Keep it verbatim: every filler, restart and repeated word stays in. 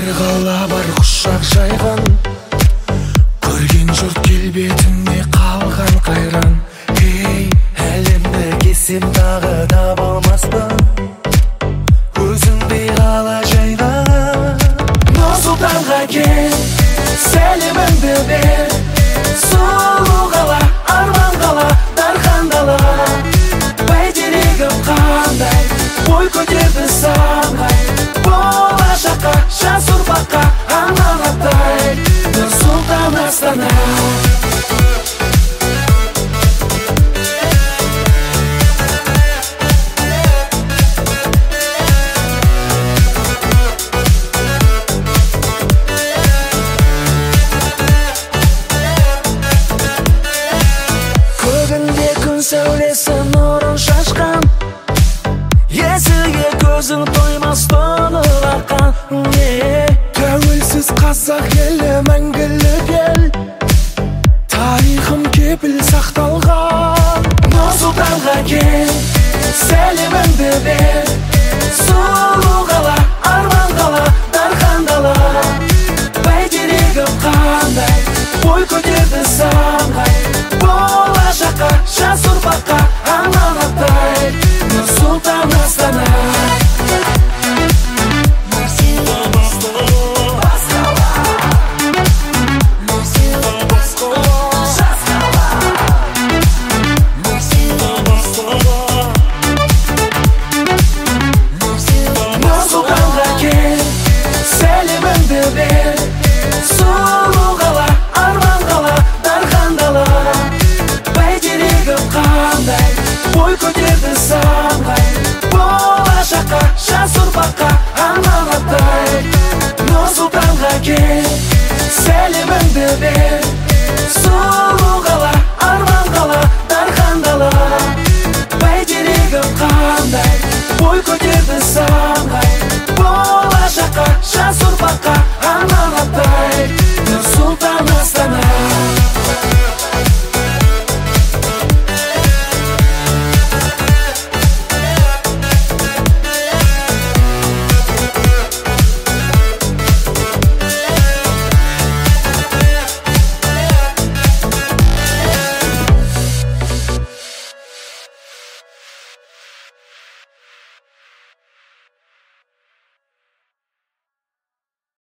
қала бар құшақ жайған, көрген жұрт келбетіне қалған қайран. Ей, әлемді кезсем тағы таба алмаспын, өзіңдей қала жайған. Нұр-Сұлтанға кел, сәлеміңді бер, сұлу қала, арман қала, дархан дала. Бәйтерегім қандай, бой көтерді самғай, болашаққа, жас ұрпаққа аманаттай. Нұр-Сұлтан Астана. Көгінде күн сәулесі нұрын шашқан, есіге көзің тоймас тұнық аққан. Тәуелсіз қазақ елі мәңгілік ел, тарихым кепіл сақталған. Нұр-Сұлтанға кел, сәлеміңді бер, сұлу қала, арман қала, дархан дала. Бәйтерегім қандай, бой көтерді самғай, болашаққа, жас ұрпаққа аманаттай. Нұр-Сұлтан Астана. Нұр-Сұлтанға кел, сәлеміңді бер, сұлу қала, арман қала, дархан дала. Бәйтерегім қандай, бой көтерді самғай, болашаққа, жас ұрпаққа аманаттай. Нұр-Сұлтанға кел, сәлеміңді бер, сұлу қала, арман қала, дархан дала. Бәйтерегім қандай, бой көтерді самғай, болашаққа, жас ұрпаққа аманаттай.